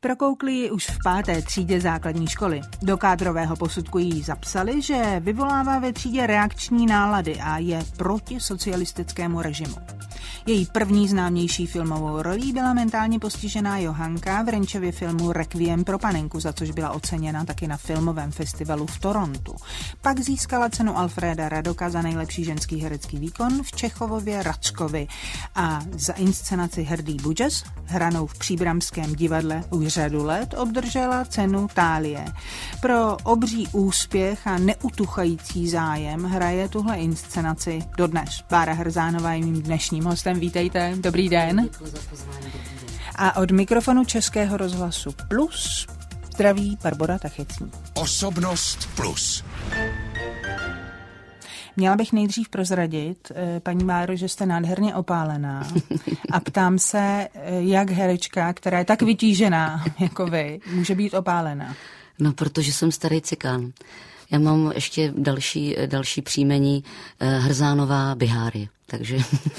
Prokoukli ji už v 5. třídě základní školy. Do kádrového posudku jí zapsali, že vyvolává ve třídě reakční nálady a je proti socialistickému režimu. Její první známější filmovou rolí byla mentálně postižená Johanka v Renčevě filmu Requiem pro panenku, za což byla oceněna taky na filmovém festivalu v Torontu. Pak získala cenu Alfréda Radoka za nejlepší ženský herecký výkon v Čechovově Račkovi a za inscenaci Hrdý Budžes, hranou v Příbramském divadle už řadu let, obdržela cenu Thálie. Pro obří úspěch a neutuchající zájem hraje tuhle inscenaci dodnes. Bára Hrzánová je mým dnešním hostem. Vítejte, dobrý den. Děkuji za pozvání, dobrý den. A od mikrofonu Českého rozhlasu Plus zdraví Barbora Tachecní. Osobnost Plus. Měla bych nejdřív prozradit, paní Báro, že jste nádherně opálená a ptám se, jak herečka, která je tak vytížená jako vy, může být opálená. No, protože jsem starý cikán. Já mám ještě další příjmení Hrzánová Biháry, takže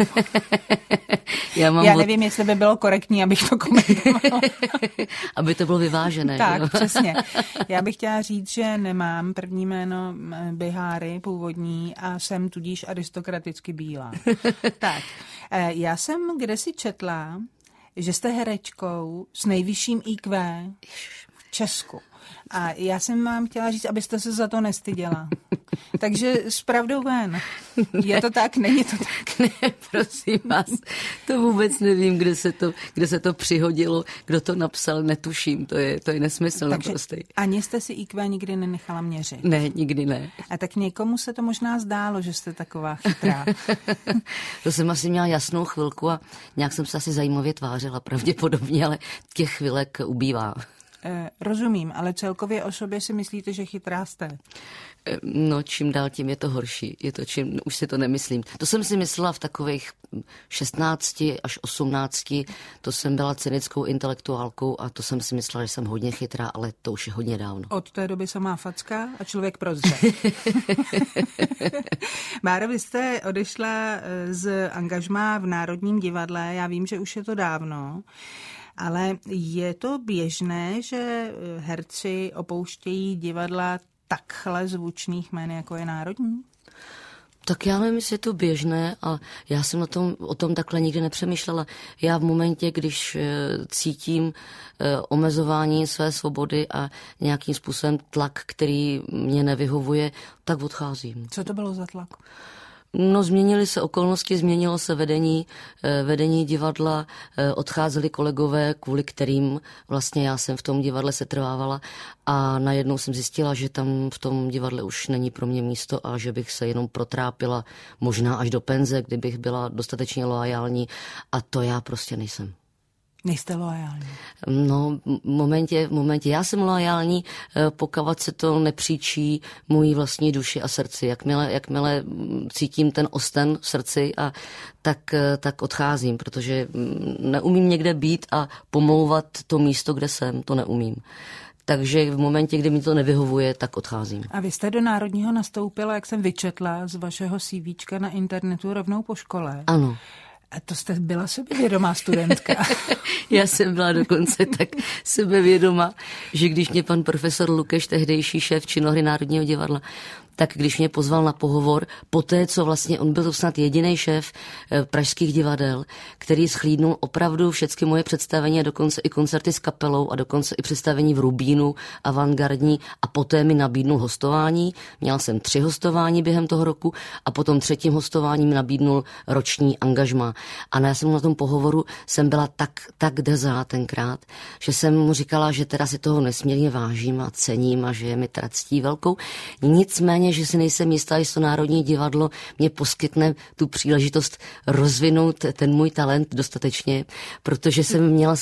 já nevím, jestli by bylo korektní, abych to komentovala. Aby to bylo vyvážené. Tak, jo? Přesně. Já bych chtěla říct, že nemám první jméno Biháry původní a jsem tudíž aristokraticky bílá. Tak, já jsem kdesi četla, že jste herečkou s nejvyšším IQ v Česku. A já jsem vám chtěla říct, abyste se za to nestyděla. Takže s pravdou ven. Je to tak? Není to tak? Ne, prosím vás, to vůbec nevím, kde se to přihodilo, kdo to napsal, netuším, to je nesmysl naprostej. Ani jste si IQ nikdy nenechala měřit? Ne, nikdy ne. A tak někomu se to možná zdálo, že jste taková chytrá. To jsem asi měla jasnou chvilku a nějak jsem se asi zajímavě tvářila pravděpodobně, ale těch chvilek ubývá. Rozumím, ale celkově o sobě si myslíte, že chytrá jste? No, čím dál tím je to horší. Už si to nemyslím. To jsem si myslela v takových 16 až 18, to jsem byla cynickou intelektuálkou a to jsem si myslela, že jsem hodně chytrá, ale to už je hodně dávno. Od té doby se má facka a člověk prozře. Báro, vy jste odešla z angažmá v Národním divadle, já vím, že už je to dávno, ale je to běžné, že herci opouštějí divadla takhle zvučných jmen, jako je Národní? Tak já nevím, jestli je to běžné a já jsem o tom takhle nikdy nepřemýšlela. Já v momentě, když cítím omezování své svobody a nějakým způsobem tlak, který mě nevyhovuje, tak odcházím. Co to bylo za tlak? No, změnily se okolnosti, změnilo se vedení divadla, odcházeli kolegové, kvůli kterým vlastně já jsem v tom divadle setrvávala a najednou jsem zjistila, že tam v tom divadle už není pro mě místo a že bych se jenom protrápila možná až do penze, kdybych byla dostatečně loajální a to já prostě nejsem. Nejste loajální? No, v momentě já jsem loajální, pokud se to nepříčí mojí vlastní duši a srdci. Jakmile cítím ten osten v srdci, tak odcházím, protože neumím někde být a pomlouvat to místo, kde jsem, to neumím. Takže v momentě, kdy mi to nevyhovuje, tak odcházím. A vy jste do Národního nastoupila, jak jsem vyčetla z vašeho CVčka na internetu, rovnou po škole. Ano. A to jste byla sebevědomá studentka. Já jsem byla dokonce tak sebevědomá, že když mě pan profesor Lukeš, tehdejší šéf činohry Národního divadla, tak když mě pozval na pohovor, poté, co vlastně on byl snad jediný šéf pražských divadel, který shlídnul opravdu všechny moje představení a dokonce i koncerty s kapelou a dokonce i představení v Rubínu, avantgardní a poté mi nabídnul hostování. Měla jsem 3 hostování během toho roku a potom 3. hostování mi nabídnul roční angažmá. A já jsem na tom pohovoru jsem byla tak drzá tenkrát, že jsem mu říkala, že teda si toho nesmírně vážím a cením a že je mi teda ctí velkou. Nicméně, že si nejsem jistá, jestli to Národní divadlo mě poskytne tu příležitost rozvinout ten můj talent dostatečně, protože jsem měla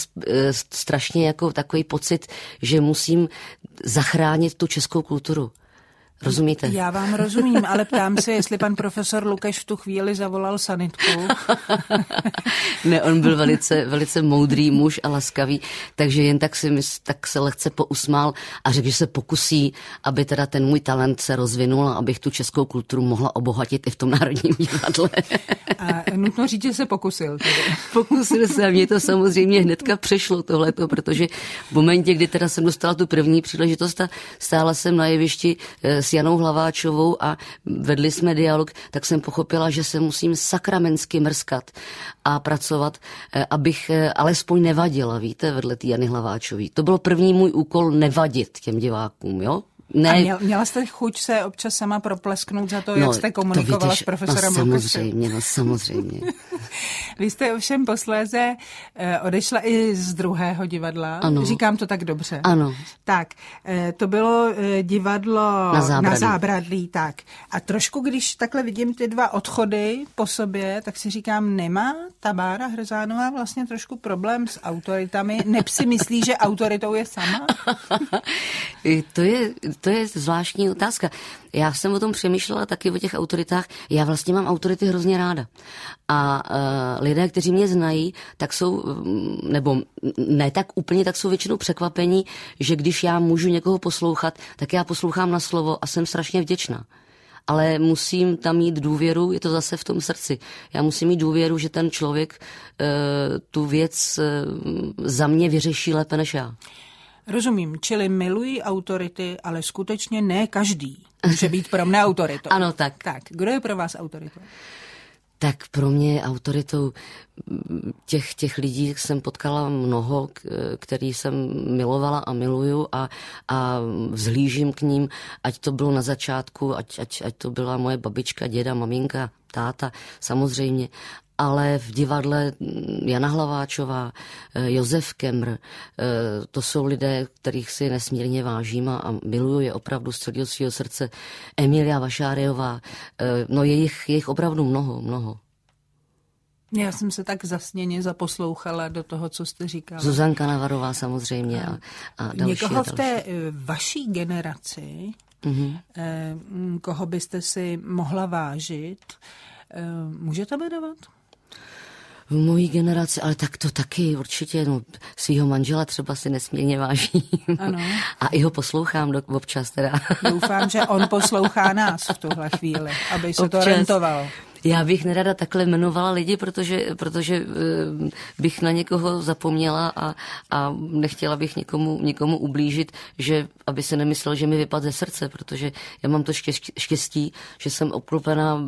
strašně jako takový pocit, že musím zachránit tu českou kulturu. Rozumíte? Já vám rozumím, ale ptám se, jestli pan profesor Lukeš v tu chvíli zavolal sanitku. Ne, on byl velice moudrý muž a laskavý, takže jen tak se lehce pousmál a řekl, že se pokusí, aby teda ten můj talent se rozvinul a abych tu českou kulturu mohla obohatit i v tom Národním divadle. A nutno říct, že se pokusil. Tedy. Pokusil se a mě to samozřejmě hnedka přešlo tohleto, protože v momentě, kdy teda jsem dostala tu první příležitost a stála jsem na jevišti s Janou Hlaváčovou a vedli jsme dialog, tak jsem pochopila, že se musím sakramensky mrskat a pracovat, abych alespoň nevadila, víte, vedle té Jany Hlaváčové. To byl první můj úkol, nevadit těm divákům, jo? Ne. A měla jste chuť se občas sama proplesknout za to, jak jste komunikovala s profesorem Lukešem? Samozřejmě. Vy jste ovšem posléze odešla i z druhého divadla. Ano. Říkám to tak dobře. Ano. Tak, to bylo divadlo na Zábradlí. Tak. A trošku, když takhle vidím ty dva odchody po sobě, tak si říkám, nemá ta Bára Hrzánová vlastně trošku problém s autoritami? Neb si myslí, že autoritou je sama? To je zvláštní otázka. Já jsem o tom přemýšlela taky o těch autoritách. Já vlastně mám autority hrozně ráda. A lidé, kteří mě znají, tak jsou, nebo ne tak úplně, tak jsou většinou překvapení, že když já můžu někoho poslouchat, tak já poslouchám na slovo a jsem strašně vděčná. Ale musím tam mít důvěru, je to zase v tom srdci. Já musím mít důvěru, že ten člověk tu věc za mě vyřeší lépe než já. Rozumím, čili milují autority, ale skutečně ne každý může být pro mne autoritou. Ano, tak. Tak, kdo je pro vás autoritou? Tak pro mě autoritou těch lidí jsem potkala mnoho, který jsem milovala a miluju a vzhlížím k ním, ať to bylo na začátku, ať to byla moje babička, děda, maminka, táta, samozřejmě. Ale v divadle Jana Hlaváčová, Josef Kemr, to jsou lidé, kterých si nesmírně vážím a miluju je opravdu z celého svého srdce. Emilia Vašáriová, no je jich opravdu mnoho. Já jsem se tak zasněně zaposlouchala do toho, co jste říkala. Zuzanka Navarová samozřejmě a další. Někoho v té vaší generaci, koho byste si mohla vážit, můžete jmenovat? V mojí generaci, ale tak to taky určitě, svýho manžela třeba si nesmírně vážím. Ano. A i ho poslouchám občas teda. Doufám, že on poslouchá nás v tuhle chvíli, aby se občas. To rentovalo. Já bych nerada takhle jmenovala lidi, protože bych na někoho zapomněla a nechtěla bych někomu ublížit, že aby se nemyslel, že mi vypadne ze srdce, protože já mám to štěstí, že jsem obklopená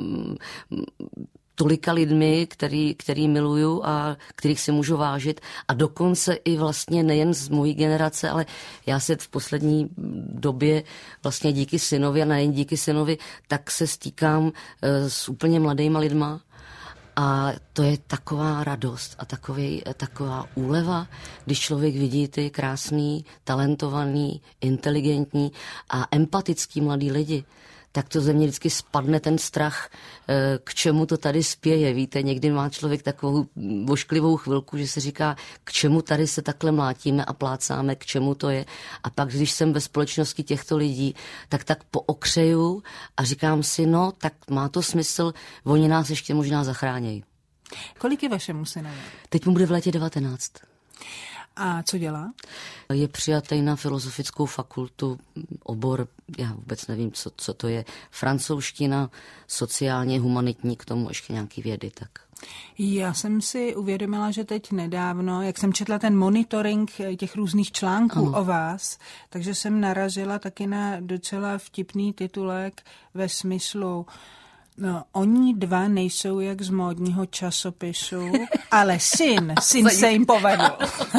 tolika lidmi, který miluju a kterých si můžu vážit a dokonce i vlastně nejen z mojí generace, ale já se v poslední době vlastně díky synovi a nejen díky synovi, tak se stýkám s úplně mladýma lidma a to je taková radost a taková úleva, když člověk vidí ty krásný, talentovaný, inteligentní a empatický mladý lidi. Tak to ze mě vždycky spadne ten strach, k čemu to tady spěje. Víte, někdy má člověk takovou vošklivou chvilku, že se říká, k čemu tady se takhle mlátíme a plácáme, k čemu to je. A pak, když jsem ve společnosti těchto lidí, tak pookřeju a říkám si, no, tak má to smysl, oni nás ještě možná zachránějí. Kolik je vašemu synovi? Teď mu bude v létě 19. A co dělá? Je přijatý na filozofickou fakultu, obor, já vůbec nevím, co to je, francouzština, sociálně humanitní, k tomu ještě nějaký vědy, tak. Já jsem si uvědomila, že teď nedávno, jak jsem četla ten monitoring těch různých článků o vás, takže jsem narazila taky na docela vtipný titulek ve smyslu no, oni dva nejsou jak z módního časopisu, ale syn se jim povedl.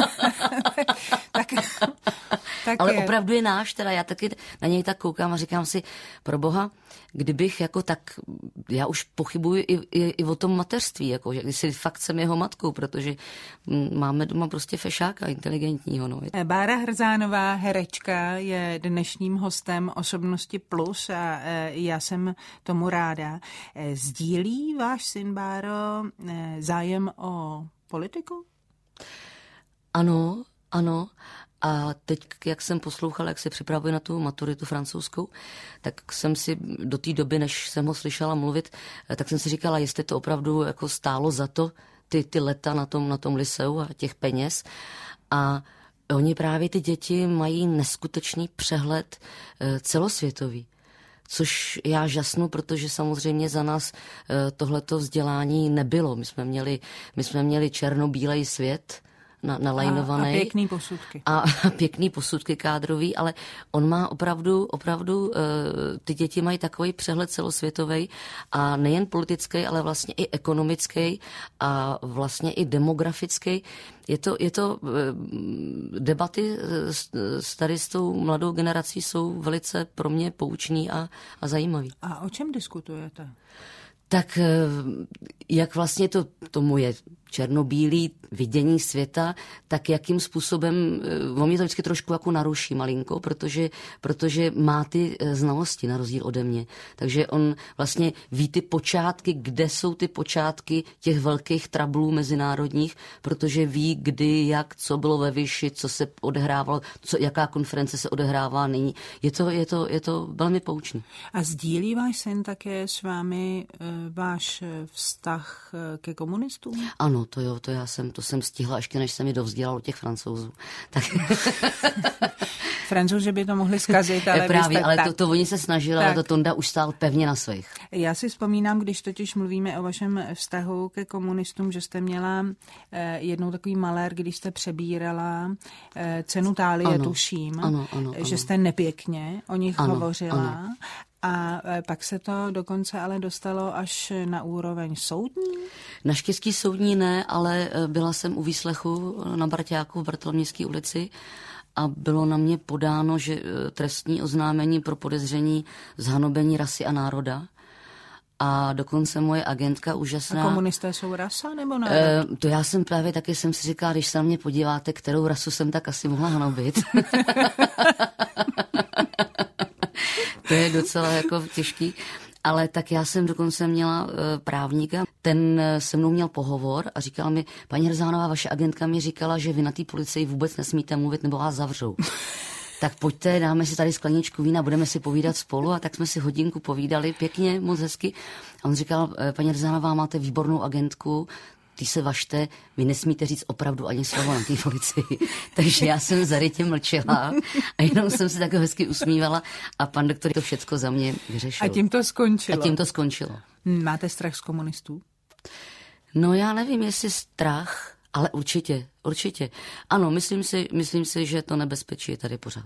tak ale je. Opravdu je náš, teda já taky na něj tak koukám a říkám si, pro boha, kdybych jako tak, já už pochybuji i o tom mateřství, jako, že si fakt jsem jeho matkou, protože máme doma prostě fešáka inteligentního. No. Bára Hrzánová, herečka, je dnešním hostem Osobnosti Plus a já jsem tomu ráda. Sdílí váš syn Báro zájem o politiku? Ano. A teď, jak jsem poslouchala, jak se připravuje na tu maturitu francouzskou, tak jsem si do té doby, než jsem ho slyšela mluvit, tak jsem si říkala, jestli to opravdu jako stálo za to, ty leta na tom liseu a těch peněz. A oni právě ty děti mají neskutečný přehled celosvětový. Což já žasnu, protože samozřejmě za nás tohleto vzdělání nebylo. My jsme měli černobílej svět, nalajnovaný. A pěkný posudky. A pěkný posudky kádrový, ale on má opravdu ty děti mají takový přehled celosvětový a nejen politický, ale vlastně i ekonomický a vlastně i demografický. Je to debaty tady s tou mladou generací jsou velice pro mě poučný a zajímavý. A o čem diskutujete? Tak jak vlastně to moje černobílý vidění světa, tak jakým způsobem, on mě to vždycky trošku jako naruší malinko, protože má ty znalosti na rozdíl ode mě. Takže on vlastně ví ty počátky, kde jsou ty počátky těch velkých trablů mezinárodních, protože ví, kdy, jak, co bylo ve Vichy, co se odehrávalo, jaká konference se odehrává nyní. Je to velmi poučný. A sdílí váš syn také s vámi váš vztah ke komunistům? Ano, to jsem stihla, ještě než jsem je dovzdělala od těch Francouzů. Tak... Francouzi by to mohli zkazit, ale právě, ale to oni se snažili, ale to Tonda už stál pevně na svých. Já si vzpomínám, když totiž mluvíme o vašem vztahu ke komunistům, že jste měla jednou takový malér, když jste přebírala cenu Thálie, tuším, ano. že jste nepěkně o nich hovořila. Ano. A pak se to dokonce ale dostalo až na úroveň soudní? Naštěstí soudní ne, ale byla jsem u výslechu na Barťáku v Bartolomějské ulici a bylo na mě podáno, že trestní oznámení pro podezření zhanobení rasy a národa. A dokonce moje agentka úžasná... A komunisté jsou rasa nebo národ? To já jsem právě taky jsem si říkala, když se na mě podíváte, kterou rasu jsem tak asi mohla hanobit. To je docela jako těžký. Ale tak já jsem dokonce měla právníka, ten se mnou měl pohovor a říkal mi, paní Hrzánová, vaše agentka mi říkala, že vy na té policii vůbec nesmíte mluvit, nebo vás zavřou. Tak pojďte, dáme si tady skleničku vína, budeme si povídat spolu. A tak jsme si hodinku povídali, pěkně, moc hezky. A on říkal, paní Hrzánová, máte výbornou agentku, ty se važte, vy nesmíte říct opravdu ani slovo na té policii. Takže já jsem zarytě mlčela a jenom jsem se tak hezky usmívala a pan doktor to všecko za mě vyřešil. A tím to skončilo. Máte strach z komunistů? No já nevím, jestli strach, ale určitě. Ano, myslím si, že to nebezpečí je tady pořád.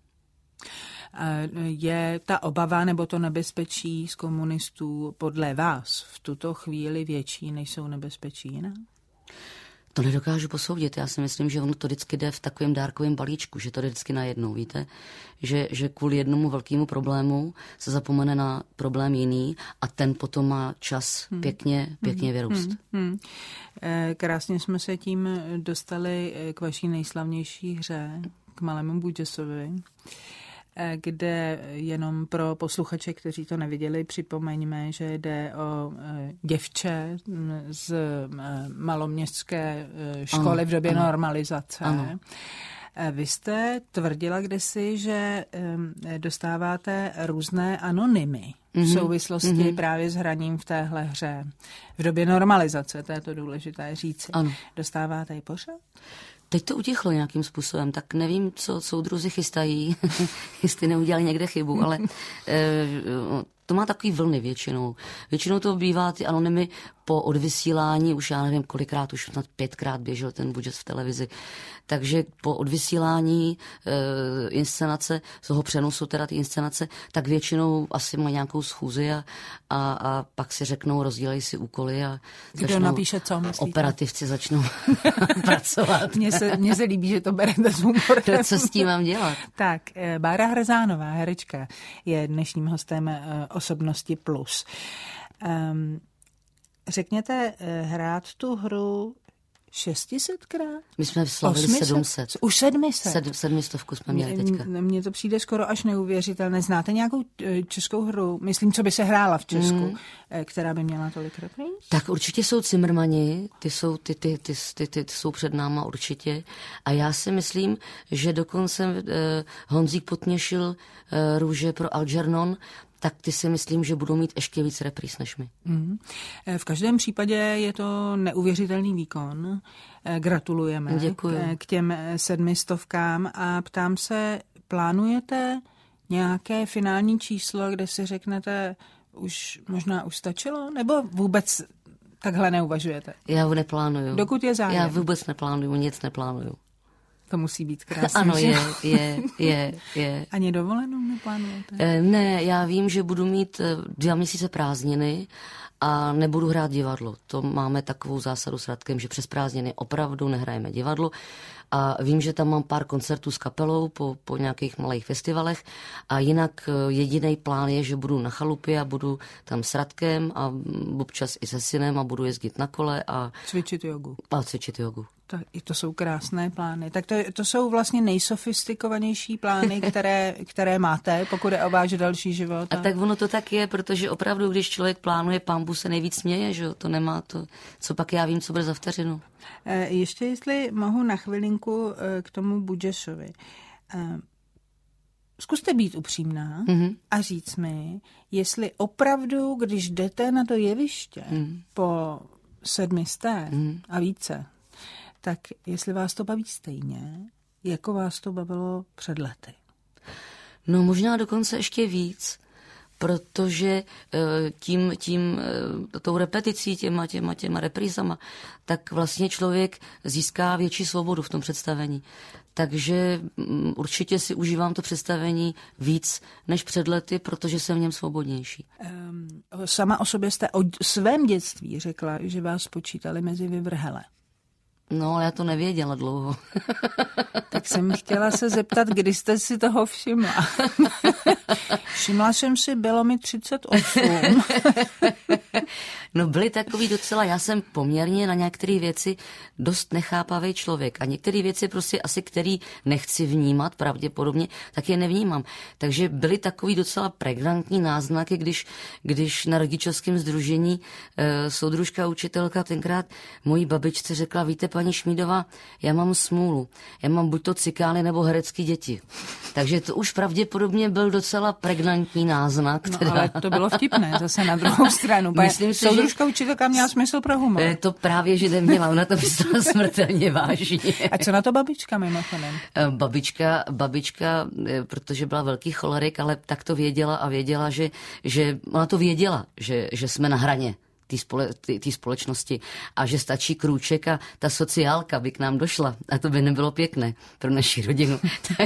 Je ta obava nebo to nebezpečí z komunistů podle vás v tuto chvíli větší, než jsou nebezpečí jiná? To nedokážu posoudit. Já si myslím, že ono to vždycky jde v takovém dárkovém balíčku, že to jde vždycky najednou, víte? Že kvůli jednomu velkému problému se zapomene na problém jiný a ten potom má čas pěkně vyrůst. Krásně jsme se tím dostali k vaší nejslavnější hře, k Malému Budžesovi, kde jenom pro posluchače, kteří to neviděli, připomeňme, že jde o děvče z maloměstské školy v době normalizace. Ano. Vy jste tvrdila kdysi, že dostáváte různé anonymy v souvislosti právě s hraním v téhle hře. V době normalizace, to je to důležité říci. Ano. Dostáváte ji pořád? Teď to utichlo nějakým způsobem, tak nevím, co soudruzi chystají, jestli neudělali někde chybu, ale to má takový vlny většinou. Většinou to bývá ty anonymy po odvysílání, už já nevím kolikrát, už snad 5krát běžel ten Budžes v televizi. Takže po odvysílání inscenace, z toho přenosu teda ty inscenace, tak většinou asi mají nějakou schůzi a pak si řeknou, rozdělají si úkoly a kdo napíše co, myslíte? Operativci začnou pracovat. Mně se líbí, že to berete s humorem. Co s tím mám dělat? Tak, Bára Hrzánová, herečka, je dnešním hostem Osobnosti plus. Řekněte, hrát tu hru 600krát? My jsme slavili 700. Už 700? 700 jsme měli teďka. Mně to přijde skoro až neuvěřitelné. Znáte nějakou českou hru, myslím, co by se hrála v Česku, která by měla tolik repríz? Tak určitě jsou Cimrmani, ty jsou před náma určitě. A já si myslím, že dokonce Honzík Potněšil Růže pro Algernon, tak ty si myslím, že budou mít ještě víc repríz než my. V každém případě je to neuvěřitelný výkon. Gratulujeme. Děkuji. K těm 700 a ptám se, plánujete nějaké finální číslo, kde si řeknete, už možná už stačilo? Nebo vůbec takhle neuvažujete? Já neplánuju. Dokud je zájem? Já vůbec neplánuju, nic neplánuju. To musí být krásné. Ano, je. Ani dovolenou neplánujete? Ne, já vím, že budu mít 2 měsíce prázdniny a nebudu hrát divadlo. To máme takovou zásadu s Radkem, že přes prázdniny opravdu nehrajeme divadlo. A vím, že tam mám pár koncertů s kapelou po nějakých malých festivalech a jinak jediný plán je, že budu na chalupě a budu tam s Radkem a občas i se synem a budu jezdit na kole a cvičit jogu. To jsou krásné plány. Tak to jsou vlastně nejsofistikovanější plány, které máte, pokud je o váš další život. A tak ono to tak je, protože opravdu, když člověk plánuje, Pán Bůh se nejvíc směje, že jo? To nemá to, co pak já vím, co bude za vteřinu. Ještě jestli mohu na chvilinku k tomu Budžešovi. Zkuste být upřímná a říct mi, jestli opravdu, když jdete na to jeviště po 700 a více, tak jestli vás to baví stejně, jako vás to bavilo před lety. No možná dokonce ještě víc, protože tou repeticí, těma reprízama, tak vlastně člověk získá větší svobodu v tom představení. Takže určitě si užívám to představení víc než před lety, protože jsem v něm svobodnější. Sama o sobě jste o svém dětství řekla, že vás počítali mezi vyvrhele. No, ale já to nevěděla dlouho. Tak jsem chtěla se zeptat, kdy jste si toho všimla. Všimla jsem si, bylo mi 38. No byly takový docela, já jsem poměrně na některé věci dost nechápavý člověk a některé věci prostě asi, který nechci vnímat pravděpodobně, tak je nevnímám. Takže byly takový docela pregnantní náznaky, když na rodičovském sdružení soudružka učitelka tenkrát mojí babičce řekla, víte, paní Šmídová, já mám smůlu. Já mám buď to cikány nebo herecký děti. Takže to už pravděpodobně byl docela pregnantní náznak. No, ale to bylo vtipné, zase na druhou stranu. Myslím si, soudružka učitelka měla smysl pro humor. To právě, že neměla, ona to myslela smrtelně vážně. A co na to babička mimochodem? Babička, protože byla velký cholerik, ale tak to věděla a věděla, že ona to věděla, že jsme na hraně té společnosti a že stačí krůček a ta sociálka by k nám došla a to by nebylo pěkné pro naši rodinu.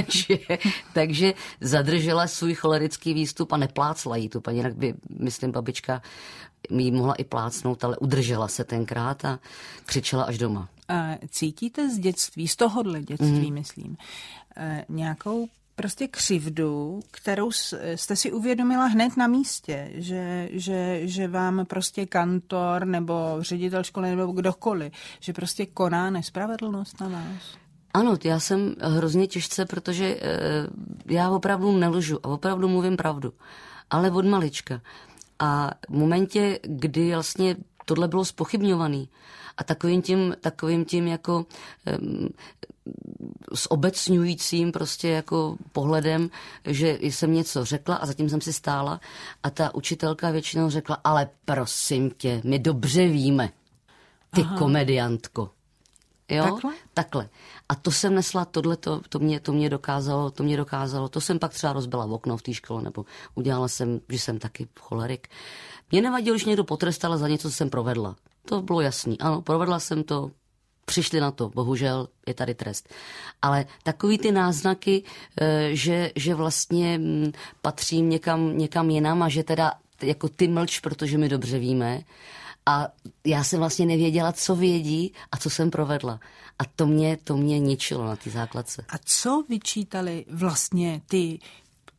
takže zadržela svůj cholerický výstup a neplácla jí tu paní, jinak by, myslím, babička jí mohla i plácnout, ale udržela se tenkrát a křičela až doma. A cítíte z dětství, z tohohle dětství, myslím, nějakou prostě křivdu, kterou jste si uvědomila hned na místě, že vám prostě kantor nebo ředitel školy nebo kdokoliv, že prostě koná nespravedlnost na vás? Ano, já jsem hrozně těžce, protože já opravdu nelžu a opravdu mluvím pravdu, ale od malička. A v momentě, kdy vlastně tohle bylo zpochybňovaný a takovým tím jako zobecňujícím prostě jako pohledem, že jsem něco řekla a zatím jsem si stála a ta učitelka většinou řekla, ale prosím tě, my dobře víme, ty komediantko. Jo? Takhle. A to jsem nesla, to mě dokázalo. To jsem pak třeba rozbila v okno v té škole, nebo udělala jsem, že jsem taky cholerik. Mě nevadilo, když někdo potrestal za něco, co jsem provedla. To bylo jasný. Ano, provedla jsem to, přišli na to, bohužel je tady trest. Ale takový ty náznaky, že vlastně patřím někam jinam a že teda jako ty mlč, protože my dobře víme. A já jsem vlastně nevěděla, co vědí a co jsem provedla. A to mě ničilo na té základce. A co vyčítali vlastně ty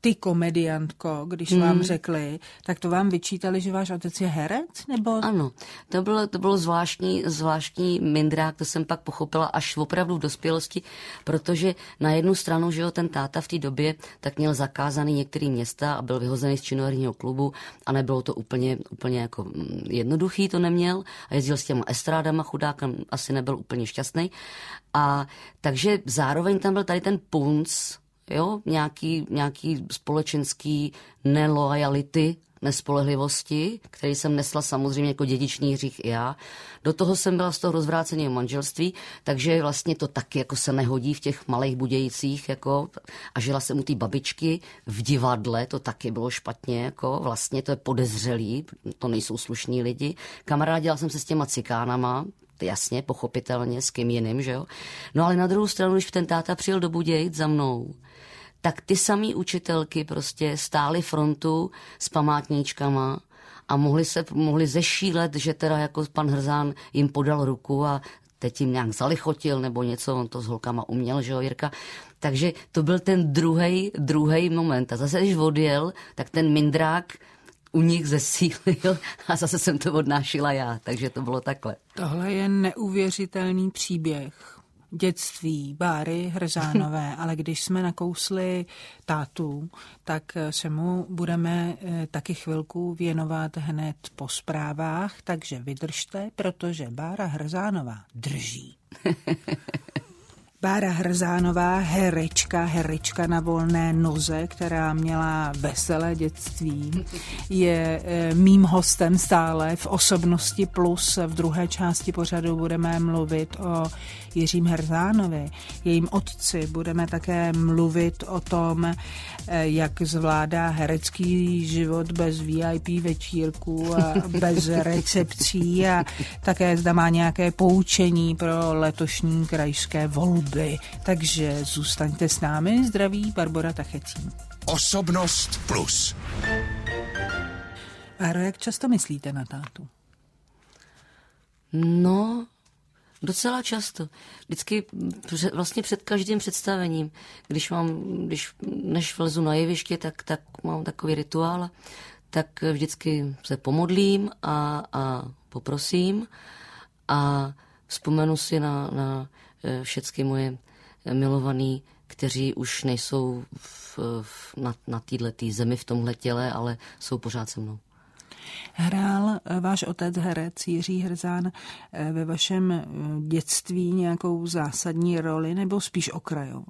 ty komediantko, když vám řekli, tak to vám vyčítali, že váš otec je herec? Nebo... Ano, to bylo zvláštní mindrák, to jsem pak pochopila až opravdu v dospělosti, protože na jednu stranu, že jo, ten táta v té době tak měl zakázaný některé města a byl vyhozený z činoherního klubu a nebylo to úplně jako jednoduchý, to neměl a jezdil s těma estrádama, chudákem asi nebyl úplně šťastný. A takže zároveň tam byl tady ten punc, jo, nějaký společenský nelojality, nespolehlivosti, který jsem nesla samozřejmě jako dědičný hřích i já. Do toho jsem byla z toho rozvráceného manželství, takže vlastně to taky jako se nehodí v těch malých Budějcích, jako, a žila jsem u té babičky v divadle, to taky bylo špatně, jako, vlastně to je podezřelý, to nejsou slušní lidi. Kamarádila jsem se s těma cikánama, jasně, pochopitelně, s kým jiným, že jo. No ale na druhou stranu, když ten táta přijel do Budějic za mnou, tak ty samý učitelky prostě stály frontu s památníčkama a mohli zešílet, že teda jako pan Hrzán jim podal ruku a teď jim nějak zalichotil nebo něco, on to s holkama uměl, že jo, Jirka. Takže to byl ten druhý moment. A zase, když odjel, tak ten mindrák u nich zesílil a zase jsem to odnášela já, takže to bylo takhle. Tohle je neuvěřitelný příběh dětství Báry Hrzánové, ale když jsme nakousli tátu, tak se mu budeme taky chvilku věnovat hned po zprávách, takže vydržte, protože Bára Hrzánová drží. Bára Hrzánová, herečka na volné noze, která měla veselé dětství, je mým hostem stále v Osobnosti plus. V druhé části pořadu budeme mluvit o Jiřím Hrzánovi, jejím otci. Budeme také mluvit o tom, jak zvládá herecký život bez VIP večírků a bez recepcí a také zda má nějaké poučení pro letošní krajské volby. Takže zůstaňte s námi. Zdraví Barbora Tachecí. Osobnost plus. Báro, jak často myslíte na tátu? No, docela často. Vždycky vlastně před každým představením, než vlezu na jeviště, tak mám takový rituál, tak vždycky se pomodlím a poprosím a vzpomenu si na všechny moje milovaný, kteří už nejsou na této zemi, v tomhle těle, ale jsou pořád se mnou. Hrál váš otec, herec Jiří Hrzán, ve vašem dětství nějakou zásadní roli nebo spíš okrajovou?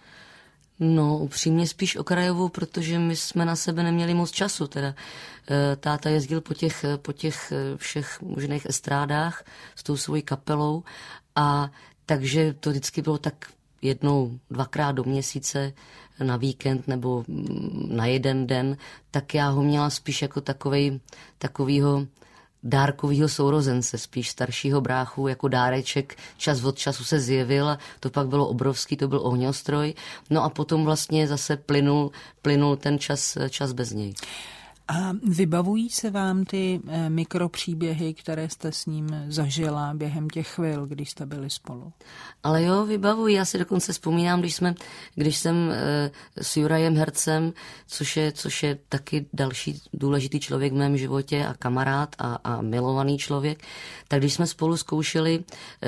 No, upřímně spíš okrajovou, protože my jsme na sebe neměli moc času. Teda táta jezdil po těch všech možných estrádách s tou svojí kapelou a takže to vždycky bylo tak jednou, dvakrát do měsíce na víkend nebo na jeden den, tak já ho měla spíš jako takovýho dárkovýho sourozence, spíš staršího bráchu, jako dáreček, čas od času se zjevil a to pak bylo obrovský, to byl ohňostroj. No a potom vlastně zase plynul ten čas bez něj. A vybavují se vám ty mikropříběhy, které jste s ním zažila během těch chvil, když jste byli spolu? Ale jo, vybavují. Já si dokonce vzpomínám, když jsem s Jurajem Hercem, což je taky další důležitý člověk v mém životě a kamarád a milovaný člověk, tak když jsme spolu zkoušeli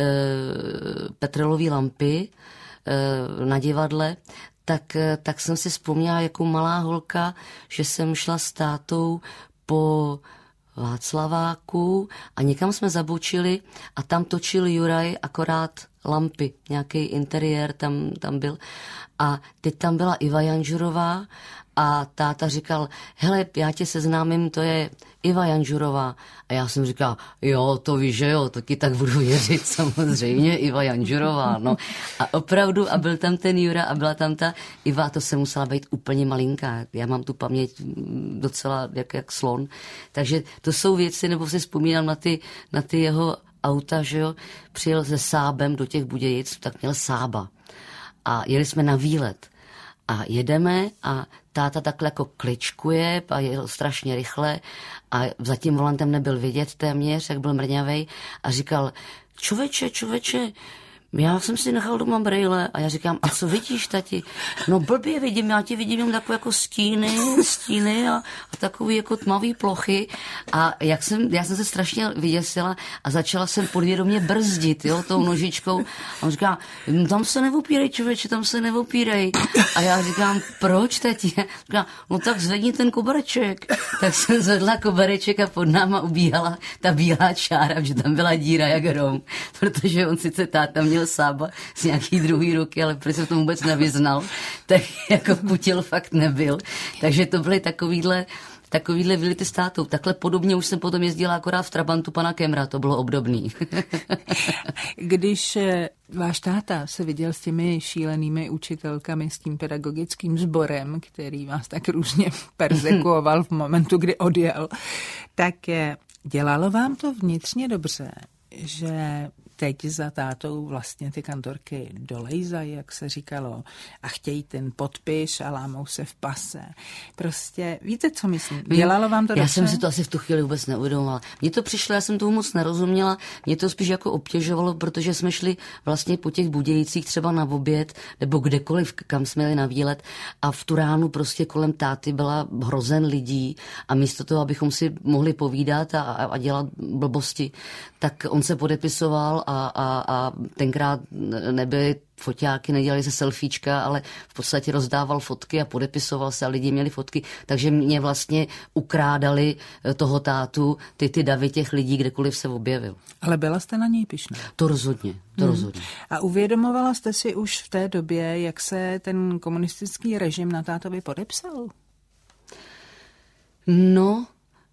petrolové lampy na divadle, tak jsem si vzpomněla jako malá holka, že jsem šla s tátou po Václaváku a někam jsme zabočili a tam točil Juraj akorát lampy, nějaký interiér tam byl. A teď tam byla Iva Janžurová a táta říkal, hele, já tě seznámím, to je Iva Janžurová. A já jsem říkal, jo, to víš, že jo, to ti tak budu věřit, samozřejmě, Iva Janžurová, no. A opravdu, a byl tam ten Jura a byla tam ta Iva, to se musela být úplně malinká. Já mám tu paměť docela jak slon. Takže to jsou věci, nebo si vzpomínám na ty jeho auta, že jo, přijel se Sábem do těch Budějic, tak měl Sába. A jeli jsme na výlet. A jedeme a táta takhle jako kličkuje a jel strašně rychle a za tím volantem nebyl vidět téměř, jak byl mrňavej a říkal, čověče, Já jsem si nechal doma brejle a já říkám, a co vidíš, tati? No blbě vidím, já ti vidím jenom takové jako stíny a takový jako tmavý plochy. A já jsem se strašně vyděsila a začala jsem podvědomě brzdit, jo, tou nožičkou. A on říká, tam se neopírej, člověče, tam se neopírej. A já říkám, proč, tati? Říká, no tak zvedni ten kobereček. Tak jsem zvedla kobereček a pod náma ubíhala ta bílá čára, že tam byla díra jak hrom, protože on sice táta měl sába z nějaký druhý ruky, ale protože se v tom vůbec nevyznal, tak jako kutil fakt nebyl. Takže to byly takovýhle vylity s tátou. Takhle podobně už jsem potom jezdila akorát v Trabantu pana Kemra, to bylo obdobný. Když váš táta se viděl s těmi šílenými učitelkami, s tím pedagogickým sborem, který vás tak různě perzekuoval v momentu, kdy odjel, tak dělalo vám to vnitřně dobře, že teď za tátou vlastně ty kantorky dolejzají, jak se říkalo, a chtějí ten podpis a lámou se v pase. Prostě víte, co myslím? Dělalo vám to dobře? Já jsem si to asi v tu chvíli vůbec neuvědomovala. Mně to přišlo, já jsem tomu moc nerozuměla, mě to spíš jako obtěžovalo, protože jsme šli vlastně po těch Budějcích třeba na oběd, nebo kdekoliv, kam jsme jeli na výlet a v tu ránu prostě kolem táty byla hrozen lidí a místo toho, abychom si mohli povídat a dělat blbosti, tak on se podepisoval a tenkrát nebyly foťáky, nedělali se selfiečka, ale v podstatě rozdával fotky a podepisoval se a lidi měli fotky, takže mě vlastně ukrádali toho tátu ty davy těch lidí, kdekoliv se objevil. Ale byla jste na něj pyšná? To rozhodně. A uvědomovala jste si už v té době, jak se ten komunistický režim na tátovi podepsal? No,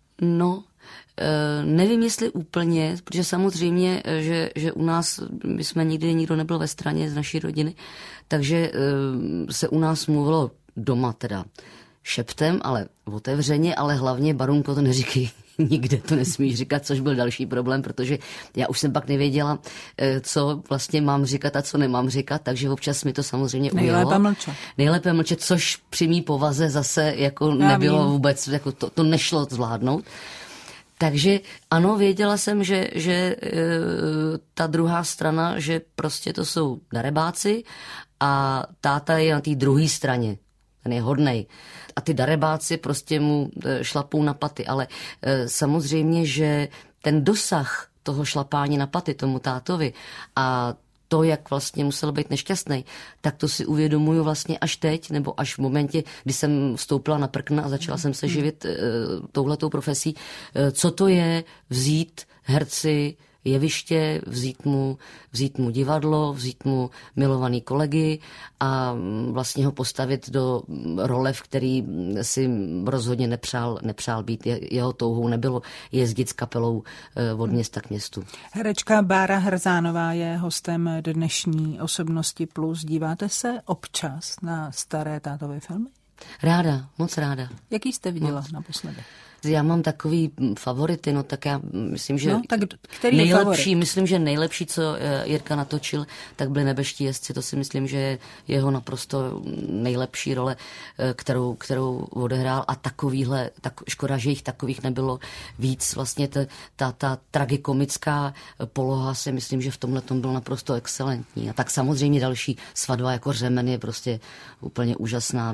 nevím, jestli úplně, protože samozřejmě, že u nás, my jsme nikdo nebyl ve straně z naší rodiny, takže se u nás mluvilo doma teda šeptem, ale otevřeně, ale hlavně Barunko, to neříkej nikde, to nesmíš říkat, což byl další problém, protože já už jsem pak nevěděla, co vlastně mám říkat a co nemám říkat, takže občas mi to samozřejmě ujelo. Nejlépe mlčet, což při mý povaze zase jako nebylo vůbec, jako to nešlo zvládnout. Takže ano, věděla jsem, že ta druhá strana, že prostě to jsou darebáci a táta je na té druhé straně, ten je hodnej. A ty darebáci prostě mu šlapou na paty, ale samozřejmě, že ten dosah toho šlapání na paty tomu tátovi a to, jak vlastně musel být nešťastný, tak to si uvědomuju vlastně až teď, nebo až v momentě, kdy jsem vstoupila na prkna a začala jsem se živit touhletou profesí. Co to je vzít herci jeviště, vzít mu divadlo, vzít mu milovaný kolegy a vlastně ho postavit do role, v který si rozhodně nepřál být. Jeho touhou nebylo jezdit s kapelou od města k městu. Herečka Bára Hrzánová je hostem dnešní Osobnosti Plus. Díváte se občas na staré tátovy filmy? Ráda, moc ráda. Jaký jste viděla naposledy? Já mám takový favority, no tak já myslím, že tak nejlepší, myslím, že nejlepší, co Jirka natočil, tak byly Nebeští jezdci, to si myslím, že je jeho naprosto nejlepší role, kterou odehrál a škoda, že jich takových nebylo víc. Vlastně ta tragikomická poloha si myslím, že v tomhle tom byl naprosto excelentní. A tak samozřejmě další Svatba jako řemen je prostě úplně úžasná.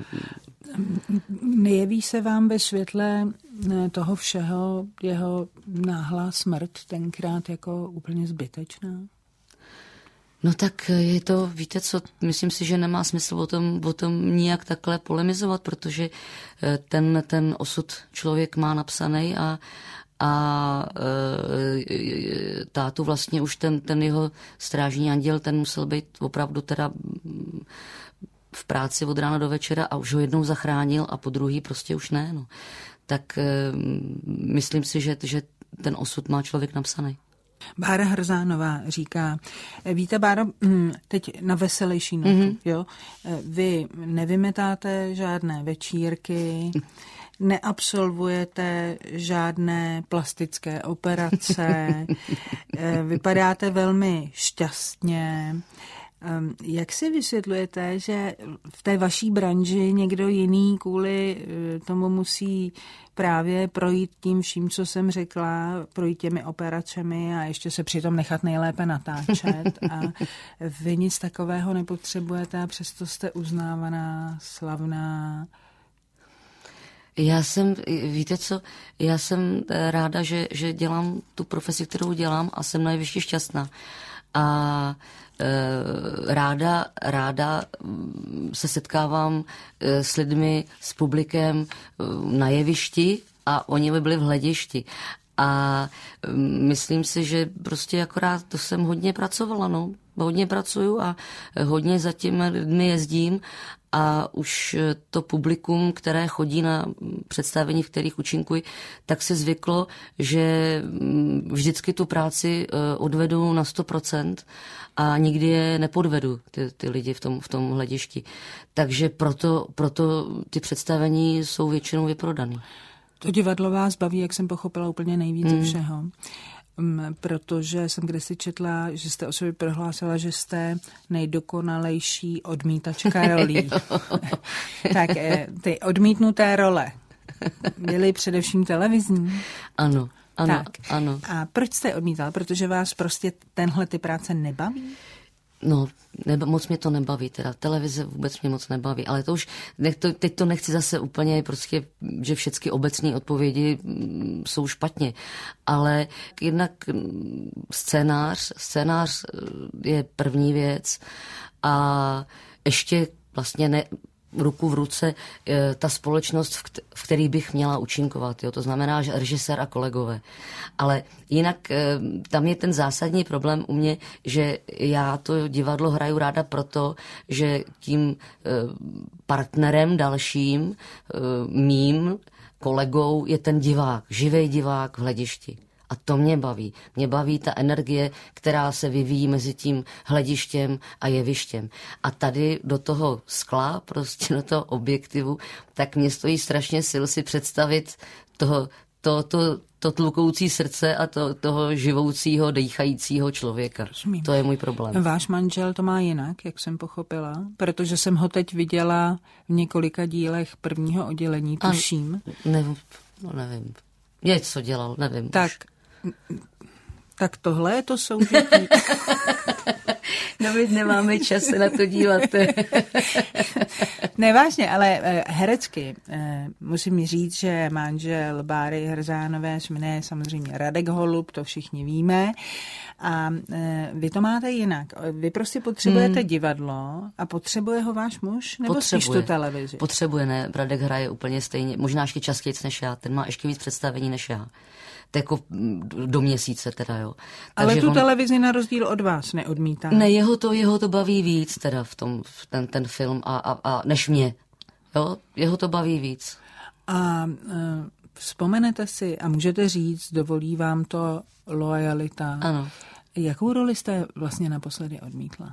Nejeví se vám ve světle toho všeho jeho náhlá smrt tenkrát jako úplně zbytečná? No tak je to, víte co, myslím si, že nemá smysl o tom nijak takhle polemizovat, protože ten osud člověk má napsaný a tátu vlastně už ten jeho strážní anděl, ten musel být opravdu teda v práci od rána do večera a už ho jednou zachránil a po druhý prostě už ne. No. Tak myslím si, že ten osud má člověk napsaný. Bára Hrzánová říká, víte, Báro, teď na veselější notu, jo? Vy nevymetáte žádné večírky, neabsolvujete žádné plastické operace, vypadáte velmi šťastně Jak si vysvětlujete, že v té vaší branži někdo jiný kvůli tomu musí právě projít tím vším, co jsem řekla, projít těmi operacemi a ještě se přitom nechat nejlépe natáčet a vy nic takového nepotřebujete a přesto jste uznávaná, slavná? Víte co, já jsem ráda, že dělám tu profesi, kterou dělám a jsem nejvyšší šťastná. A ráda se setkávám s lidmi, s publikem na jevišti a oni by byli v hledišti. A myslím si, že prostě akorát to jsem hodně pracovala, no. Hodně pracuju a hodně za těmi lidmi jezdím a už to publikum, které chodí na představení, v kterých účinkuji, tak se zvyklo, že vždycky tu práci odvedu na 100% a nikdy je nepodvedu, ty lidi v tom hledišti. Takže proto ty představení jsou většinou vyprodaný. To divadlo vás baví, jak jsem pochopila, úplně nejvíc ze všeho. Protože jsem kdysi četla, že jste o sobě prohlásila, že jste nejdokonalejší odmítačka rolí. Tak ty odmítnuté role byly především televizní? Ano. Ano. A proč jste odmítala? Protože vás prostě tenhle ty práce nebaví? No, moc mě to nebaví, teda televize vůbec mě moc nebaví, ale to už, teď to nechci zase úplně prostě, že všechny obecní odpovědi jsou špatně, ale jednak scénář je první věc a ještě vlastně ruku v ruce ta společnost, v který bych měla účinkovat. Jo? To znamená, že režisér a kolegové. Ale jinak tam je ten zásadní problém u mě, že já to divadlo hraju ráda proto, že tím partnerem dalším, mým kolegou je ten divák, živej divák v hledišti. A to mě baví. Mě baví ta energie, která se vyvíjí mezi tím hledištěm a jevištěm. A tady do toho skla, prostě do toho objektivu, tak mě stojí strašně sil si představit to tlukoucí srdce a toho živoucího, dýchajícího člověka. Rozumím. To je můj problém. Váš manžel to má jinak, jak jsem pochopila, protože jsem ho teď viděla v několika dílech prvního oddělení, tuším. Nevím. Něco dělal, nevím. Tak tohle je to soužití. No my nemáme čas se na to dívat. Nevážně, ale herecky musím říct, že manžel Báry Hrzánové se jmenuje samozřejmě Radek Holub, to všichni víme. A vy to máte jinak. Vy prostě potřebujete divadlo a potřebuje ho váš muž? Nebo spíš tu televizi? Potřebuje, ne. Radek hraje úplně stejně, možná ještě častěji než já. Ten má ještě víc představení než já. To jako do měsíce teda, jo. Ale takže tu televizi na rozdíl od vás neodmítá. Ne, jeho to baví víc teda ten film a než mě. Jo, jeho to baví víc. A vzpomenete si a můžete říct, dovolí vám to loajalita. Ano. Jakou roli jste vlastně naposledy odmítla?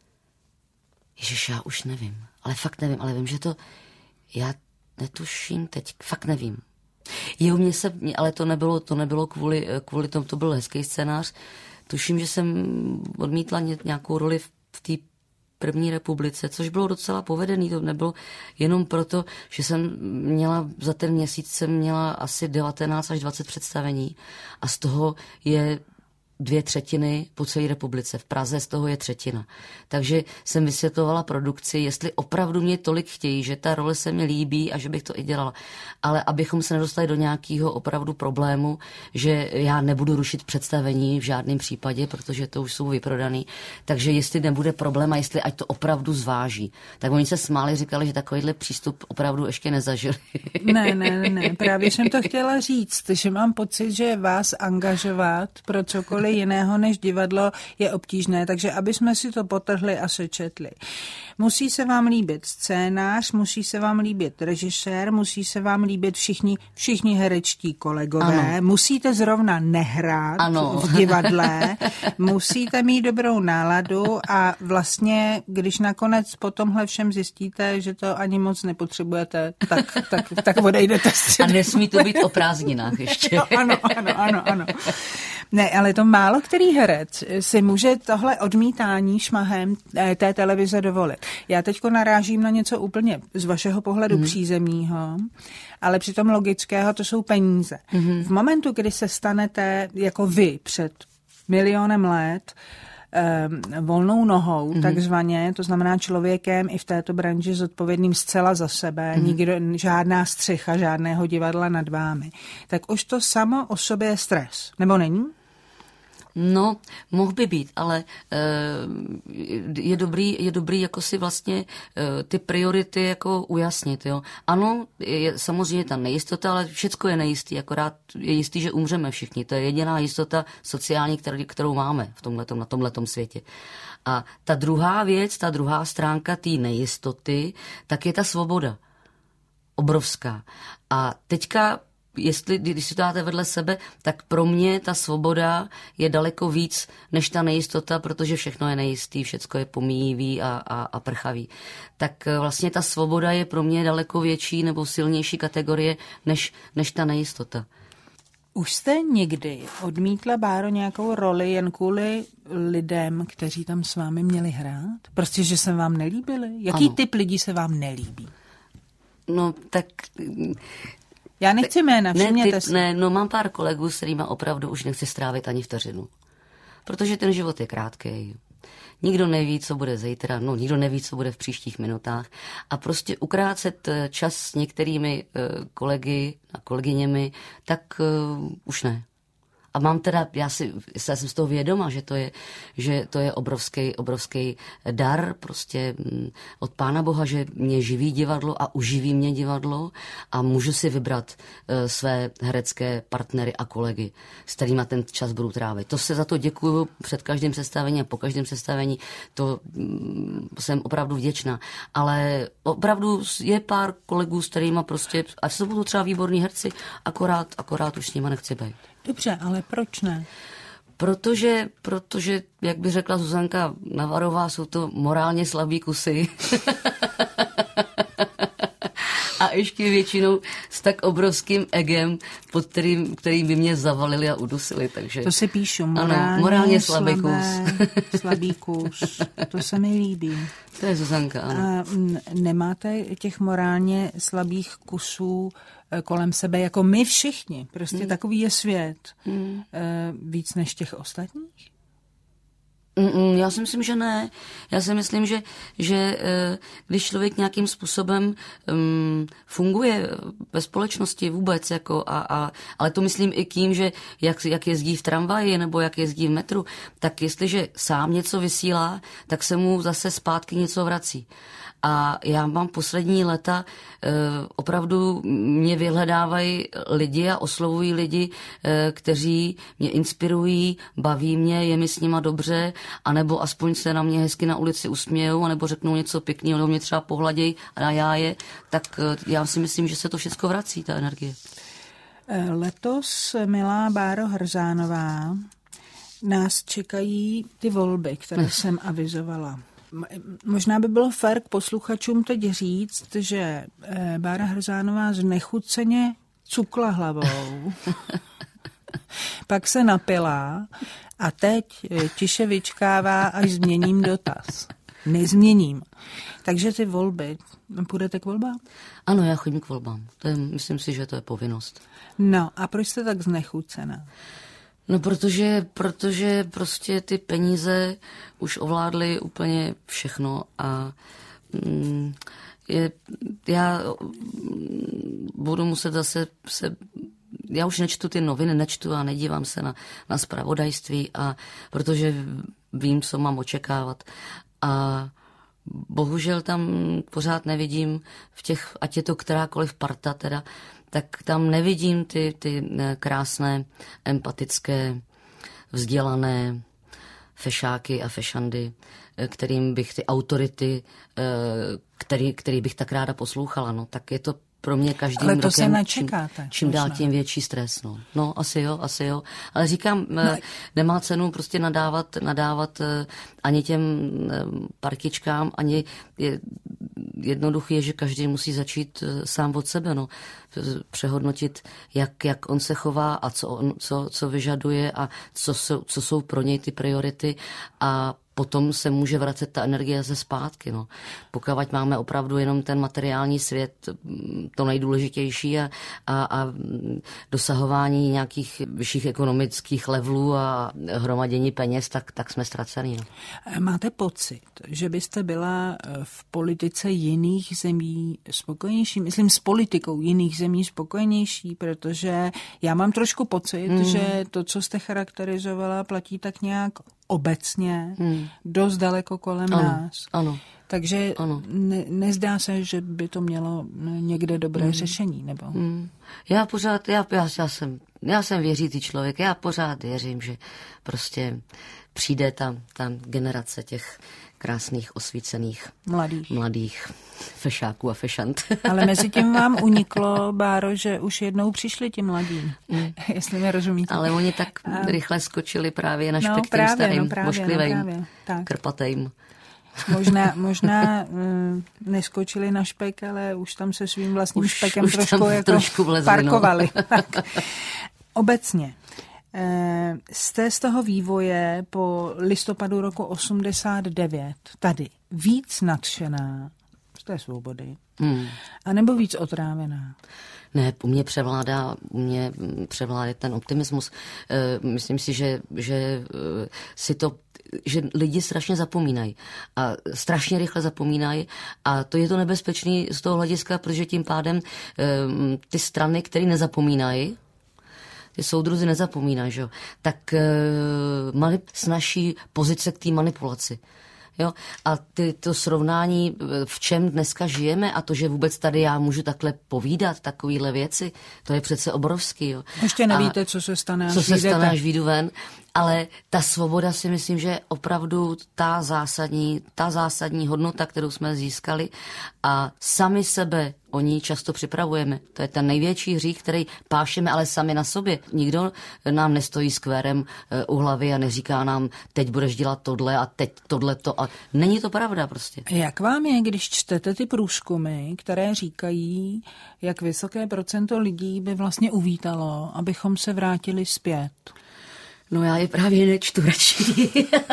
Ježiš, já už nevím. Ale fakt nevím, ale vím, že to já netuším teď, fakt nevím. Jo, ale to nebylo kvůli tomu, to byl hezký scénář. Tuším, že jsem odmítla nějakou roli v té první republice, což bylo docela povedený. To nebylo jenom proto, že jsem měla za ten měsíc asi 19 až 20 představení a z toho je 2/3 po celé republice. V Praze z toho je 1/3. Takže jsem vysvětlovala produkci, jestli opravdu mě tolik chtějí, že ta role se mi líbí a že bych to i dělala. Ale abychom se nedostali do nějakého opravdu problému, že já nebudu rušit představení v žádném případě, protože to už jsou vyprodaný. Takže jestli nebude problém a jestli ať to opravdu zváží. Tak oni se smáli, říkali, že takovýhle přístup opravdu ještě nezažili. Ne. Právě jsem to chtěla říct, že mám pocit, že vás angažovat pro cokoliv jiného než divadlo je obtížné, takže aby jsme si to potrhli a sečetli. Musí se vám líbit scénář, musí se vám líbit režisér, musí se vám líbit všichni herečtí kolegové, ano. Musíte zrovna nehrát v divadle, musíte mít dobrou náladu a vlastně, když nakonec po tomhle všem zjistíte, že to ani moc nepotřebujete, tak odejdete z. A nesmí to být o prázdninách ještě. Ano. Ne, ale to málo který herec si může tohle odmítání šmahem té televize dovolit. Já teďko narážím na něco úplně z vašeho pohledu přízemního, ale přitom logického, to jsou peníze. V momentu, kdy se stanete jako vy před milionem let volnou nohou, takzvaně, to znamená člověkem i v této branži zodpovědným zcela za sebe, nikdo, žádná střecha, žádného divadla nad vámi, tak už to samo o sobě je stres, nebo není? Mohl by být, ale je dobrý jako si vlastně ty priority jako ujasnit. Jo. Ano, je samozřejmě ta nejistota, ale všecko je nejistý, akorát je jistý, že umřeme všichni. To je jediná jistota sociální, kterou máme na tomhletom světě. A ta druhá věc, ta druhá stránka té nejistoty, tak je ta svoboda. Obrovská. A teďka když si to dáte vedle sebe, tak pro mě ta svoboda je daleko víc než ta nejistota, protože všechno je nejistý, všecko je pomíjivý a prchavý. Tak vlastně ta svoboda je pro mě daleko větší nebo silnější kategorie než ta nejistota. Už jste někdy odmítla, Báro, nějakou roli jen kvůli lidem, kteří tam s vámi měli hrát? Prostě, že se vám nelíbili? Jaký typ lidí se vám nelíbí? No, tak... Já nechci jména, všimněte si. Mám pár kolegů, s kterýma opravdu už nechci strávit ani vteřinu. Protože ten život je krátký. Nikdo neví, co bude zítra, nikdo neví, co bude v příštích minutách. A prostě ukrácet čas s některými kolegy a kolegyněmi, tak už ne. A mám teda, já jsem z toho vědoma, že to je obrovský dar prostě od Pána Boha, že mě živí divadlo a uživí mě divadlo a můžu si vybrat své herecké partnery a kolegy, s kterýma ten čas budu trávit. To se za to děkuju před každým představením a po každém představení, to jsem opravdu vděčná. Ale opravdu je pár kolegů, s kterýma prostě, a jsou to třeba výborní herci, akorát už s nima nechci být. Dobře, ale proč ne? Protože, jak by řekla Zuzanka Navarová, jsou to morálně slabý kusy. A ještě většinou s tak obrovským egem, pod kterým by mě zavalili a udusili. Takže... To si píšu, morálně slabý kus. Slabý kus, to se mi líbí. To je Zuzanka, ano. A nemáte těch morálně slabých kusů kolem sebe, jako my všichni? Prostě takový je svět. Víc než těch ostatních? Já si myslím, že ne. Já si myslím, že když člověk nějakým způsobem funguje ve společnosti vůbec, jako ale to myslím i tím, že jak jezdí v tramvaji nebo jak jezdí v metru, tak jestliže sám něco vysílá, tak se mu zase zpátky něco vrací. A já mám poslední léta, opravdu mě vyhledávají lidi a oslovují lidi, kteří mě inspirují, baví mě, je mi s nima dobře, anebo aspoň se na mě hezky na ulici usmějou, anebo řeknou něco pěkného, nebo mě třeba pohladěj a já je, tak já si myslím, že se to všechno vrací, ta energie. Letos, milá Báro Hrzánová, nás čekají ty volby, které jsem avizovala. Možná by bylo fér k posluchačům teď říct, že Bára Hrzánová znechuceně cukla hlavou, pak se napila a teď tiše vyčkává, až změním dotaz. Nezměním. Takže ty volby, půjdete k volbám? Ano, já chodím k volbám. Myslím si, že to je povinnost. No a proč jste tak znechucená? No, protože prostě ty peníze už ovládly úplně všechno a já budu muset zase já už nečtu ty noviny, a nedívám se na zpravodajství, a protože vím, co mám očekávat. A bohužel tam pořád nevidím v těch, ať je to kterákoliv parta teda, tak tam nevidím ty krásné, empatické, vzdělané fešáky a fešandy, kterým bych ty autority, který bych tak ráda poslouchala, no, tak je to pro mě každým rokem, se nečekáte, čím dál tím větší stres. No, asi jo. Ale říkám, nemá cenu prostě nadávat ani těm partičkám, ani jednoduché je, že každý musí začít sám od sebe, no. Přehodnotit, jak on se chová a co vyžaduje a co jsou pro něj ty priority a potom se může vracet ta energie ze zpátky. No. Pokud máme opravdu jenom ten materiální svět, to nejdůležitější a dosahování nějakých vyšších ekonomických levelů a hromadění peněz, tak jsme ztraceni. No. Máte pocit, že byste byla v politice jiných zemí spokojenější? Myslím s politikou jiných zemí spokojenější, protože já mám trošku pocit, že to, co jste charakterizovala, platí tak nějak obecně, dost daleko kolem nás. Ano. Takže nezdá se, že by to mělo někde dobré řešení, nebo? Já jsem věřící člověk, já pořád věřím, že prostě přijde ta generace těch krásných, osvícených, mladých fešáků a fešant. Ale mezi tím vám uniklo, Báro, že už jednou přišli ti mladí, jestli mi rozumíte. Ale oni tak rychle skočili právě na špek tím starým, vošklivým, krpatým. Možná neskočili na špek, ale už tam se svým vlastním špekem trošku vlezli, parkovali. No. Obecně. Jste z toho vývoje po listopadu roku 89 tady víc nadšená z té svobody, anebo víc otrávená? Ne, u mě převládá ten optimismus. Myslím si, že lidi strašně zapomínají a strašně rychle zapomínají a to je to nebezpečný z toho hlediska, protože tím pádem ty strany, které nezapomínají, ty soudruzi nezapomínají, že jo, tak snaží pozice k té manipulaci. Jo? A to srovnání, v čem dneska žijeme a to, že vůbec tady já můžu takhle povídat takovýhle věci, to je přece obrovský. Jo? Ještě nevíte, co se stane, až vyjdu ven. Ale ta svoboda si myslím, že je opravdu ta zásadní hodnota, kterou jsme získali a sami sebe o ní často připravujeme. To je ten největší hřích, který pášeme, ale sami na sobě. Nikdo nám nestojí skvérem u hlavy a neříká nám, teď budeš dělat tohle a teď tohleto. A není to pravda prostě. Jak vám je, když čtete ty průzkumy, které říkají, jak vysoké procento lidí by vlastně uvítalo, abychom se vrátili zpět? No já je právě nečtu radši.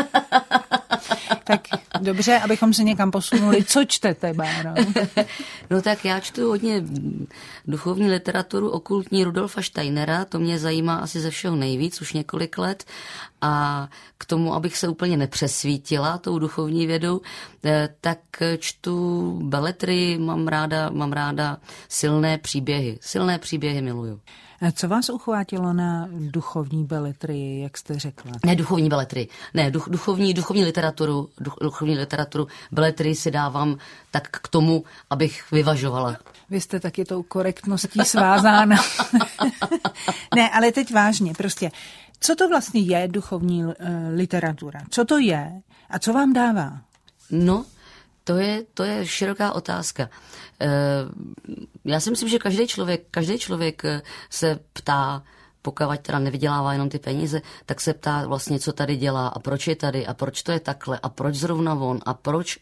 Tak dobře, abychom se někam posunuli. Co čtete, Báro? No tak já čtu hodně duchovní literaturu okultní Rudolfa Steinera, to mě zajímá asi ze všeho nejvíc, už několik let. A k tomu, abych se úplně nepřesvítila tou duchovní vědou, tak čtu beletry, mám ráda silné příběhy. Silné příběhy miluju. A co vás uchvátilo na duchovní beletry, jak jste řekla? Ne duchovní beletry, ne duchovní literaturu, beletry si dávám tak k tomu, abych vyvažovala. Vy jste taky tou korektností svázána. Ne, ale teď vážně, prostě, co to vlastně je duchovní literatura? Co to je a co vám dává? No, to je široká otázka. Já si myslím, že každý člověk se ptá, pokud teda nevydělává jenom ty peníze, tak se ptá vlastně, co tady dělá a proč je tady a proč to je takhle a proč zrovna on a proč.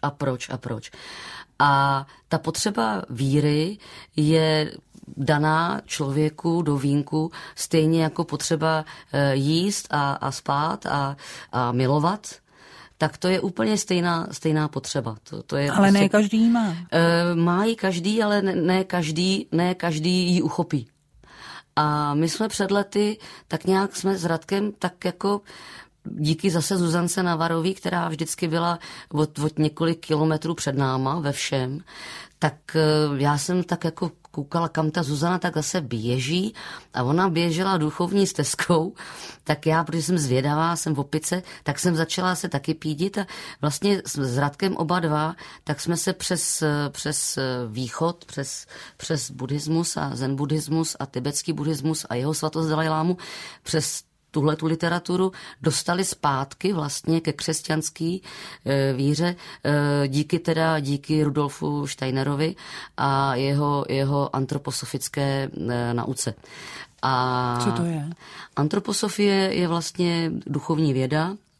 A ta potřeba víry je daná člověku do vínku stejně jako potřeba jíst a spát a milovat. Tak to je úplně stejná potřeba. To je ale prostě, ne každý má. Má ji každý, ale ne každý ji uchopí. A my jsme před lety, tak nějak jsme s Radkem tak jako díky zase Zuzance Navarový, která vždycky byla od několik kilometrů před náma ve všem, tak já jsem tak jako koukala, kam ta Zuzana tak zase běží a ona běžela duchovní stezkou, tak já, protože jsem zvědavá, jsem v opice, tak jsem začala se taky pídit a vlastně s Radkem oba dva, tak jsme se přes východ, přes buddhismus a zen buddhismus a tibetský buddhismus a jeho svatost Dalajlámu přes tuhletu literaturu dostali zpátky vlastně ke křesťanské víře díky Rudolfu Steinerovi a jeho antroposofické nauce. A co to je? Antroposofie je vlastně duchovní věda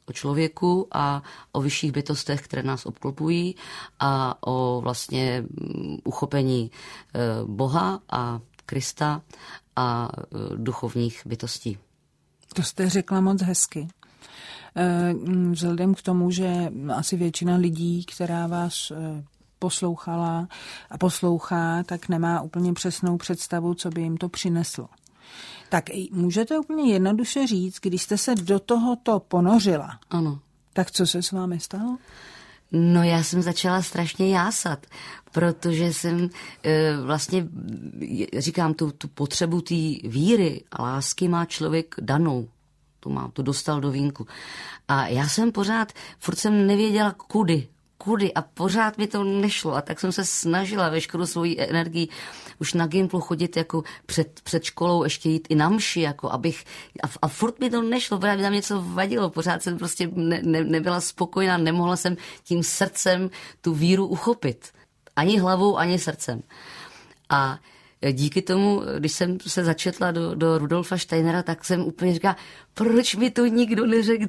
o člověku a o vyšších bytostech, které nás obklopují a o vlastně uchopení Boha a Krista a duchovních bytostí. To jste řekla moc hezky. Vzhledem k tomu, že asi většina lidí, která vás poslouchala a poslouchá, tak nemá úplně přesnou představu, co by jim to přineslo. Tak můžete úplně jednoduše říct, když jste se do tohoto ponořila, Ano. Tak co se s vámi stalo? No já jsem začala strašně jásat, protože jsem vlastně, říkám, tu potřebu té víry a lásky má člověk danou. To dostal do vínku. A já jsem furt jsem nevěděla kudy a pořád mi to nešlo. A tak jsem se snažila veškerou svoji energii už na Gimplu chodit jako před školou, ještě jít i na mši, jako abych, a furt mi to nešlo, právě tam něco vadilo, pořád jsem prostě nebyla spokojená, nemohla jsem tím srdcem tu víru uchopit. Ani hlavou, ani srdcem. A díky tomu, když jsem se začetla do Rudolfa Steinera, tak jsem úplně říkala, proč mi to nikdo neřekl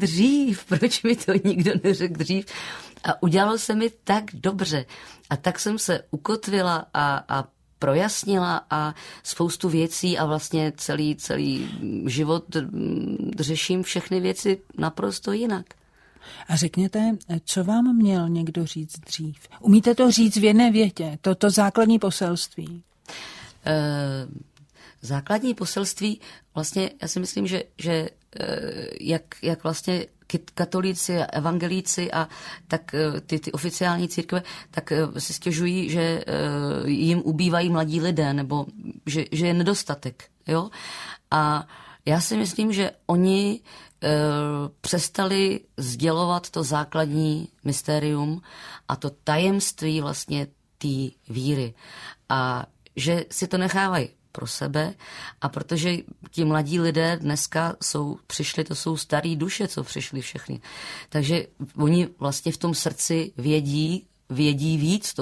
dřív? A udělalo se mi tak dobře. A tak jsem se ukotvila a projasnila a spoustu věcí a vlastně celý život řeším všechny věci naprosto jinak. A řekněte, co vám měl někdo říct dřív? Umíte to říct v jedné větě? Toto základní poselství. Základní poselství, vlastně já si myslím, že jak vlastně katolíci a evangelíci a tak ty oficiální církve, tak si stěžují, že jim ubývají mladí lidé, nebo že je nedostatek. Jo? A já si myslím, že oni přestali sdělovat to základní mystérium a to tajemství vlastně té víry. A že si to nechávají pro sebe a protože ti mladí lidé dneska přišli, to jsou starý duše, co přišli všechny. Takže oni vlastně v tom srdci vědí víc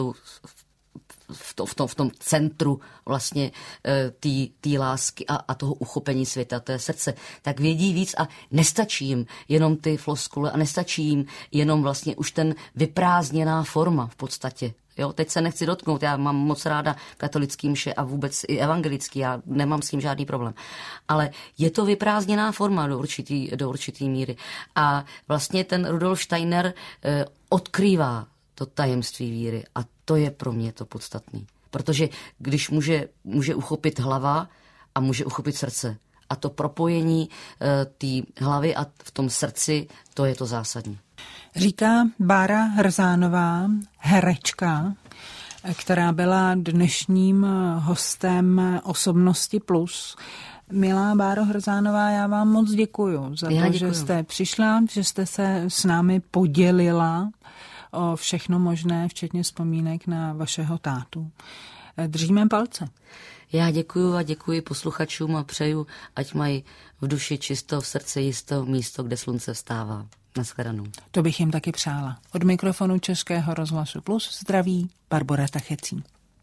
v tom centru vlastně té lásky a toho uchopení světa, to je srdce, tak vědí víc a nestačí jim jenom ty floskule a nestačí jim jenom vlastně už ten vyprázdněná forma v podstatě. Jo, teď se nechci dotknout, já mám moc ráda katolický mše a vůbec i evangelický, já nemám s tím žádný problém. Ale je to vyprázdněná forma do určitý míry. A vlastně ten Rudolf Steiner odkrývá to tajemství víry a to je pro mě to podstatný. Protože když může uchopit hlava a může uchopit srdce. A to propojení té hlavy a v tom srdci, to je to zásadní. Říká Bára Hrzánová, herečka, která byla dnešním hostem Osobnosti Plus. Milá Báro Hrzánová, já vám moc děkuju za to, že jste přišla, že jste se s námi podělila o všechno možné, včetně vzpomínek na vašeho tátu. Držíme palce. Já děkuju a děkuji posluchačům a přeju, ať mají v duši čisto, v srdci jisto místo, kde slunce vstává. Naschledanou. To bych jim taky přála. Od mikrofonu Českého rozhlasu Plus zdraví Barbora Tachecí.